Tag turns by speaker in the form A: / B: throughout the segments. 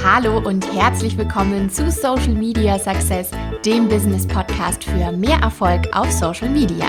A: Hallo und herzlich willkommen zu Social Media Success, dem Business Podcast für mehr Erfolg auf Social Media.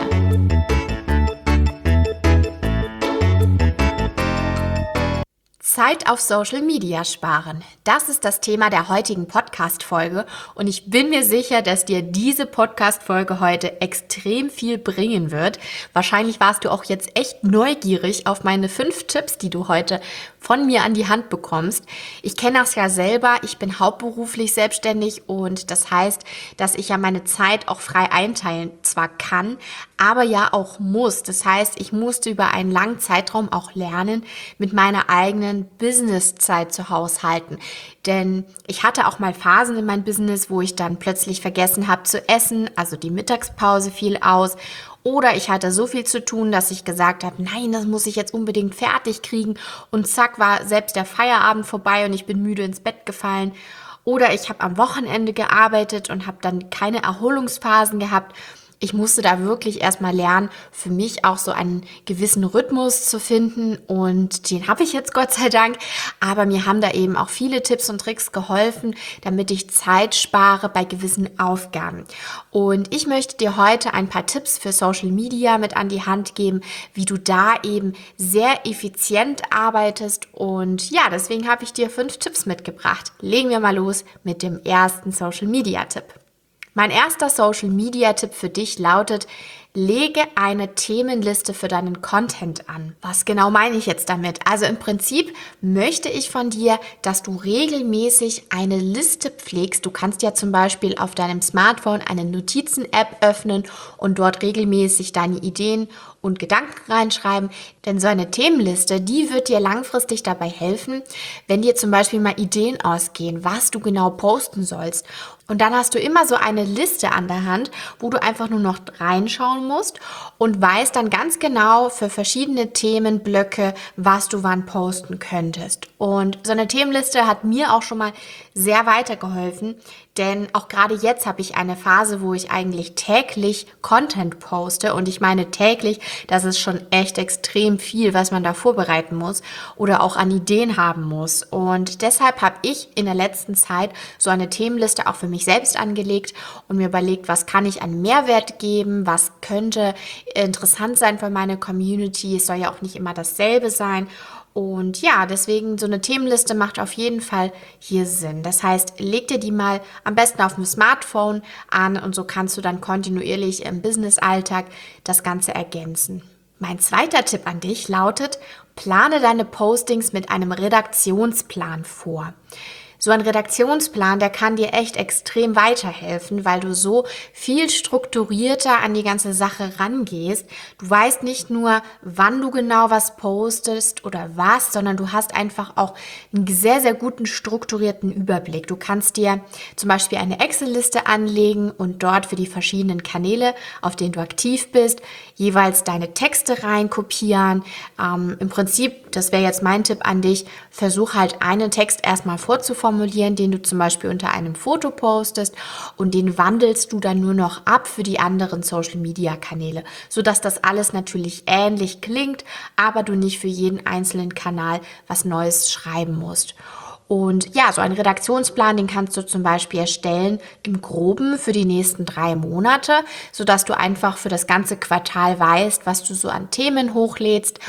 A: Zeit auf Social Media sparen. Das ist das Thema der heutigen Podcast-Folge und ich bin mir sicher, dass dir diese Podcast-Folge heute extrem viel bringen wird. Wahrscheinlich warst du auch jetzt echt neugierig auf meine 5 Tipps, die du heute von mir an die Hand bekommst. Ich kenne das ja selber, ich bin hauptberuflich selbstständig und das heißt, dass ich ja meine Zeit auch frei einteilen zwar kann, aber ja auch muss. Das heißt, ich musste über einen langen Zeitraum auch lernen, mit meiner eigenen Businesszeit zu haushalten. Denn ich hatte auch mal Phasen in meinem Business, wo ich dann plötzlich vergessen habe zu essen, also die Mittagspause fiel aus. Oder ich hatte so viel zu tun, dass ich gesagt habe, nein, das muss ich jetzt unbedingt fertig kriegen. Und zack, war selbst der Feierabend vorbei und ich bin müde ins Bett gefallen. Oder ich habe am Wochenende gearbeitet und habe dann keine Erholungsphasen gehabt. Ich musste da wirklich erstmal lernen, für mich auch so einen gewissen Rhythmus zu finden und den habe ich jetzt Gott sei Dank, aber mir haben da eben auch viele Tipps und Tricks geholfen, damit ich Zeit spare bei gewissen Aufgaben. Und ich möchte dir heute ein paar Tipps für Social Media mit an die Hand geben, wie du da eben sehr effizient arbeitest und ja, deswegen habe ich dir 5 Tipps mitgebracht. Legen wir mal los mit dem ersten Social Media Tipp. Mein erster Social-Media-Tipp für dich lautet, lege eine Themenliste für deinen Content an. Was genau meine ich jetzt damit? Also im Prinzip möchte ich von dir, dass du regelmäßig eine Liste pflegst. Du kannst ja zum Beispiel auf deinem Smartphone eine Notizen-App öffnen und dort regelmäßig deine Ideen und Gedanken reinschreiben. Denn so eine Themenliste, die wird dir langfristig dabei helfen, wenn dir zum Beispiel mal Ideen ausgehen, was du genau posten sollst. Und dann hast du immer so eine Liste an der Hand, wo du einfach nur noch reinschauen musst und weißt dann ganz genau für verschiedene Themenblöcke, was du wann posten könntest. Und so eine Themenliste hat mir auch schon mal sehr weitergeholfen, denn auch gerade jetzt habe ich eine Phase, wo ich eigentlich täglich Content poste und ich meine täglich, das ist schon echt extrem viel, was man da vorbereiten muss oder auch an Ideen haben muss. Und deshalb habe ich in der letzten Zeit so eine Themenliste auch für mich selbst angelegt und mir überlegt, was kann ich an Mehrwert geben, was könnte interessant sein für meine Community. Es soll ja auch nicht immer dasselbe sein. Und ja, deswegen so eine Themenliste macht auf jeden Fall hier Sinn. Das heißt, leg dir die mal am besten auf dem Smartphone an und so kannst du dann kontinuierlich im Business-Alltag das Ganze ergänzen. Mein zweiter Tipp an dich lautet, plane deine Postings mit einem Redaktionsplan vor. So ein Redaktionsplan, der kann dir echt extrem weiterhelfen, weil du so viel strukturierter an die ganze Sache rangehst. Du weißt nicht nur, wann du genau was postest oder was, sondern du hast einfach auch einen sehr, sehr guten strukturierten Überblick. Du kannst dir zum Beispiel eine Excel-Liste anlegen und dort für die verschiedenen Kanäle, auf denen du aktiv bist, jeweils deine Texte reinkopieren. Im Prinzip, das wäre jetzt mein Tipp an dich, versuch halt einen Text erstmal vorzuformulieren, den du zum Beispiel unter einem Foto postest und den wandelst du dann nur noch ab für die anderen Social-Media-Kanäle, sodass das alles natürlich ähnlich klingt, aber du nicht für jeden einzelnen Kanal was Neues schreiben musst. Und ja, so einen Redaktionsplan, den kannst du zum Beispiel erstellen im Groben für die nächsten 3 Monate, sodass du einfach für das ganze Quartal weißt, was du so an Themen hochlädst.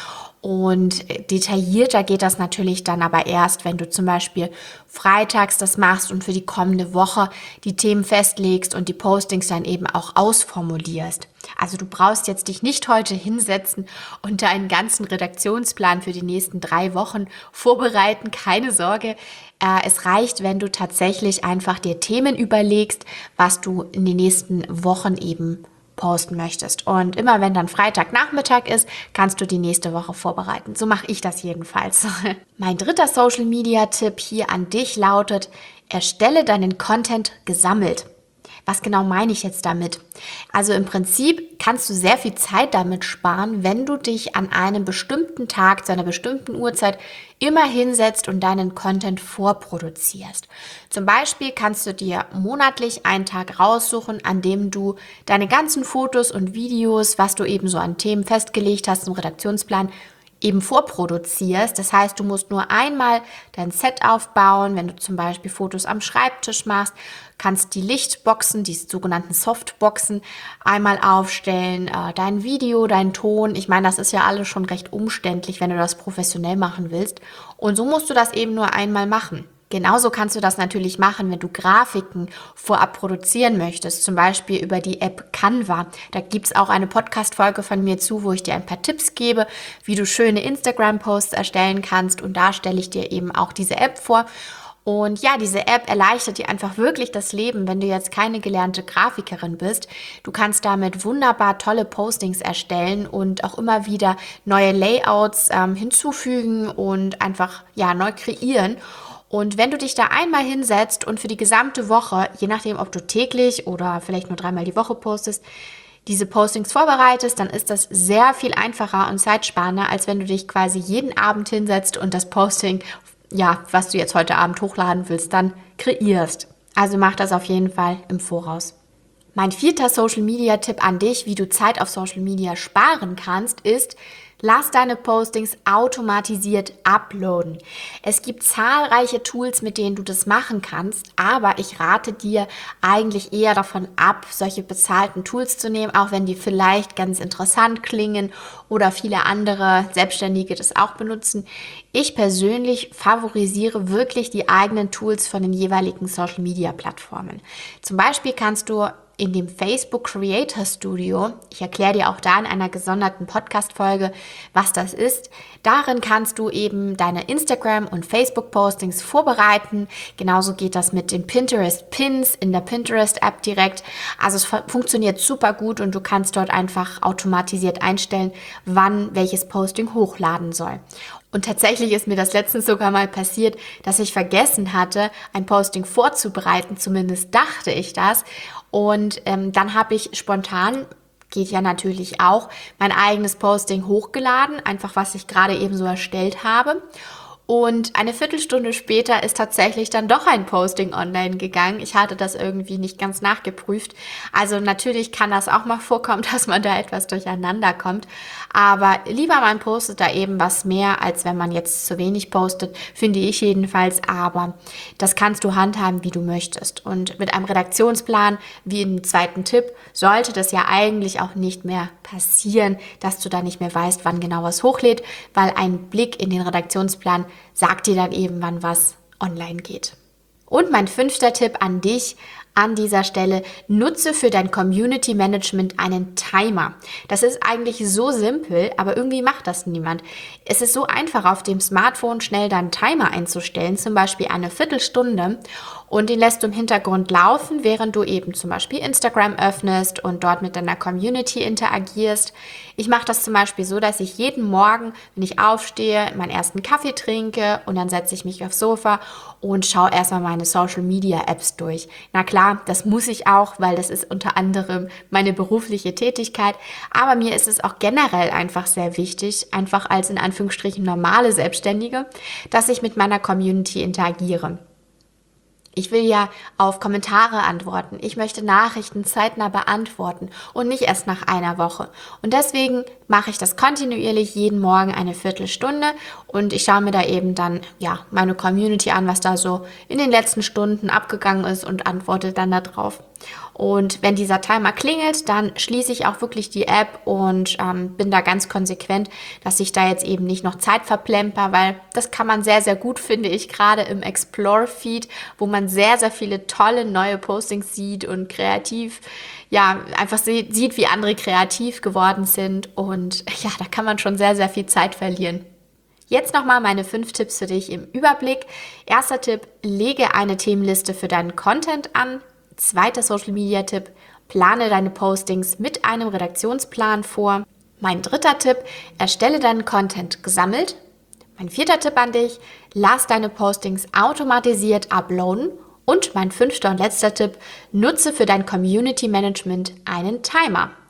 A: Und detaillierter geht das natürlich dann aber erst, wenn du zum Beispiel freitags das machst und für die kommende Woche die Themen festlegst und die Postings dann eben auch ausformulierst. Also du brauchst jetzt dich nicht heute hinsetzen und deinen ganzen Redaktionsplan für die nächsten 3 Wochen vorbereiten. Keine Sorge. Es reicht, wenn du tatsächlich einfach dir Themen überlegst, was du in den nächsten Wochen eben posten möchtest. Und immer wenn dann Freitagnachmittag ist, kannst du die nächste Woche vorbereiten. So mache ich das jedenfalls. Mein dritter Social-Media-Tipp hier an dich lautet, erstelle deinen Content gesammelt. Was genau meine ich jetzt damit? Also im Prinzip kannst du sehr viel Zeit damit sparen, wenn du dich an einem bestimmten Tag, zu einer bestimmten Uhrzeit immer hinsetzt und deinen Content vorproduzierst. Zum Beispiel kannst du dir monatlich einen Tag raussuchen, an dem du deine ganzen Fotos und Videos, was du eben so an Themen festgelegt hast im Redaktionsplan, eben vorproduzierst. Das heißt, du musst nur einmal dein Set aufbauen. Wenn du zum Beispiel Fotos am Schreibtisch machst, kannst die Lichtboxen, die sogenannten Softboxen, einmal aufstellen, dein Video, dein Ton. Ich meine, das ist ja alles schon recht umständlich, wenn du das professionell machen willst. Und so musst du das eben nur einmal machen. Genauso kannst du das natürlich machen, wenn du Grafiken vorab produzieren möchtest, zum Beispiel über die App Canva. Da gibt's auch eine Podcast-Folge von mir zu, wo ich dir ein paar Tipps gebe, wie du schöne Instagram-Posts erstellen kannst. Und da stelle ich dir eben auch diese App vor. Und ja, diese App erleichtert dir einfach wirklich das Leben, wenn du jetzt keine gelernte Grafikerin bist. Du kannst damit wunderbar tolle Postings erstellen und auch immer wieder neue Layouts hinzufügen und einfach ja neu kreieren. Und wenn du dich da einmal hinsetzt und für die gesamte Woche, je nachdem, ob du täglich oder vielleicht nur 3-mal die Woche postest, diese Postings vorbereitest, dann ist das sehr viel einfacher und zeitsparender, als wenn du dich quasi jeden Abend hinsetzt und das Posting, ja, was du jetzt heute Abend hochladen willst, dann kreierst. Also mach das auf jeden Fall im Voraus. Mein 4. Social-Media-Tipp an dich, wie du Zeit auf Social Media sparen kannst, ist: Lass deine Postings automatisiert uploaden. Es gibt zahlreiche Tools, mit denen du das machen kannst, aber ich rate dir eigentlich eher davon ab, solche bezahlten Tools zu nehmen, auch wenn die vielleicht ganz interessant klingen oder viele andere Selbstständige das auch benutzen. Ich persönlich favorisiere wirklich die eigenen Tools von den jeweiligen Social-Media-Plattformen. Zum Beispiel kannst du in dem Facebook Creator Studio, ich erkläre dir auch da in einer gesonderten Podcast-Folge, was das ist. Darin kannst du eben deine Instagram- und Facebook-Postings vorbereiten. Genauso geht das mit den Pinterest-Pins in der Pinterest-App direkt. Also es funktioniert super gut und du kannst dort einfach automatisiert einstellen, wann welches Posting hochladen soll. Und tatsächlich ist mir das letztens sogar mal passiert, dass ich vergessen hatte, ein Posting vorzubereiten. Zumindest dachte ich das. Und dann habe ich spontan, geht ja natürlich auch, mein eigenes Posting hochgeladen, einfach was ich gerade eben so erstellt habe. Und eine Viertelstunde später ist tatsächlich dann doch ein Posting online gegangen. Ich hatte das irgendwie nicht ganz nachgeprüft. Also natürlich kann das auch mal vorkommen, dass man da etwas durcheinander kommt. Aber lieber man postet da eben was mehr, als wenn man jetzt zu wenig postet, finde ich jedenfalls. Aber das kannst du handhaben, wie du möchtest. Und mit einem Redaktionsplan, wie im 2. Tipp, sollte das ja eigentlich auch nicht mehr passieren, dass du da nicht mehr weißt, wann genau was hochlädt, weil ein Blick in den Redaktionsplan sagt dir dann eben, wann was online geht. Und mein 5. Tipp an dich an dieser Stelle: Nutze für dein Community Management einen Timer. Das ist eigentlich so simpel, aber irgendwie macht das niemand. Es ist so einfach, auf dem Smartphone schnell deinen Timer einzustellen, zum Beispiel eine Viertelstunde, und den lässt du im Hintergrund laufen, während du eben zum Beispiel Instagram öffnest und dort mit deiner Community interagierst. Ich mache das zum Beispiel so, dass ich jeden Morgen, wenn ich aufstehe, meinen ersten Kaffee trinke und dann setze ich mich aufs Sofa und schaue erstmal meine Social Media Apps durch. Na klar, das muss ich auch, weil das ist unter anderem meine berufliche Tätigkeit. Aber mir ist es auch generell einfach sehr wichtig, einfach als in Anführungsstrichen normale Selbstständige, dass ich mit meiner Community interagiere. Ich will ja auf Kommentare antworten. Ich möchte Nachrichten zeitnah beantworten und nicht erst nach einer Woche. Und deswegen mache ich das kontinuierlich jeden Morgen eine Viertelstunde und ich schaue mir da eben dann ja meine Community an, was da so in den letzten Stunden abgegangen ist, und antworte dann da drauf. Und wenn dieser Timer klingelt, dann schließe ich auch wirklich die App und bin da ganz konsequent, dass ich da jetzt eben nicht noch Zeit verplemper, weil das kann man sehr, sehr gut, finde ich, gerade im Explore-Feed, wo man sehr, sehr viele tolle neue Postings sieht und kreativ, ja, einfach sieht, wie andere kreativ geworden sind, und ja, da kann man schon sehr, sehr viel Zeit verlieren. Jetzt nochmal meine 5 Tipps für dich im Überblick. 1. Tipp: Lege eine Themenliste für deinen Content an. 2. Social Media Tipp: Plane deine Postings mit einem Redaktionsplan vor. Mein 3. Tipp: Erstelle deinen Content gesammelt. Mein 4. Tipp an dich: Lass deine Postings automatisiert uploaden. Und mein 5. und letzter Tipp: Nutze für dein Community Management einen Timer.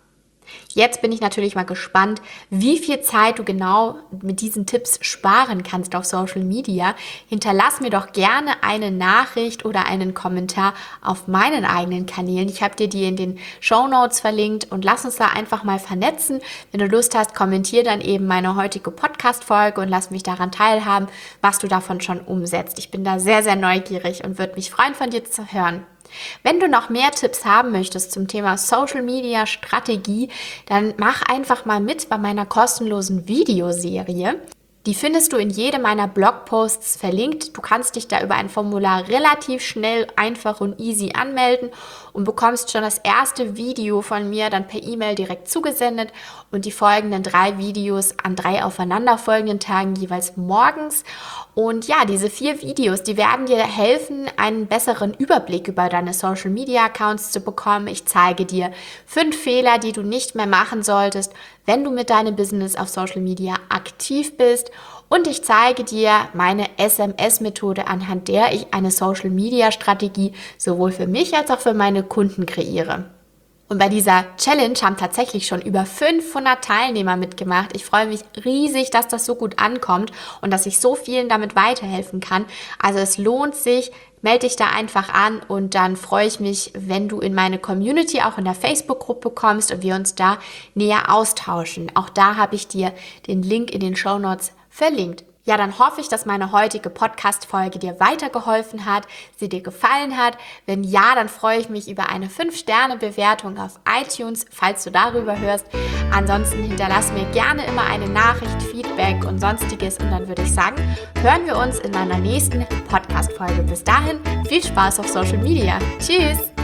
A: Jetzt bin ich natürlich mal gespannt, wie viel Zeit du genau mit diesen Tipps sparen kannst auf Social Media. Hinterlass mir doch gerne eine Nachricht oder einen Kommentar auf meinen eigenen Kanälen. Ich habe dir die in den Shownotes verlinkt und lass uns da einfach mal vernetzen. Wenn du Lust hast, kommentier dann eben meine heutige Podcast-Folge und lass mich daran teilhaben, was du davon schon umsetzt. Ich bin da sehr, sehr neugierig und würde mich freuen, von dir zu hören. Wenn du noch mehr Tipps haben möchtest zum Thema Social Media Strategie, dann mach einfach mal mit bei meiner kostenlosen Videoserie. Die findest du in jedem meiner Blogposts verlinkt. Du kannst dich da über ein Formular relativ schnell, einfach und easy anmelden und bekommst schon das erste Video von mir dann per E-Mail direkt zugesendet und die folgenden 3 Videos an 3 aufeinanderfolgenden Tagen jeweils morgens. Und ja, diese 4 Videos, die werden dir helfen, einen besseren Überblick über deine Social Media Accounts zu bekommen. Ich zeige dir 5 Fehler, die du nicht mehr machen solltest, wenn du mit deinem Business auf Social Media aktiv bist. Und ich zeige dir meine SMS-Methode, anhand der ich eine Social-Media-Strategie sowohl für mich als auch für meine Kunden kreiere. Und bei dieser Challenge haben tatsächlich schon über 500 Teilnehmer mitgemacht. Ich freue mich riesig, dass das so gut ankommt und dass ich so vielen damit weiterhelfen kann. Also es lohnt sich. Melde dich da einfach an und dann freue ich mich, wenn du in meine Community, auch in der Facebook-Gruppe kommst und wir uns da näher austauschen. Auch da habe ich dir den Link in den Shownotes verlinkt. Ja, dann hoffe ich, dass meine heutige Podcast-Folge dir weitergeholfen hat, sie dir gefallen hat. Wenn ja, dann freue ich mich über eine 5-Sterne-Bewertung auf iTunes, falls du darüber hörst. Ansonsten hinterlass mir gerne immer eine Nachricht, Feedback und Sonstiges. Und dann würde ich sagen, hören wir uns in meiner nächsten Podcast-Folge. Bis dahin, viel Spaß auf Social Media. Tschüss!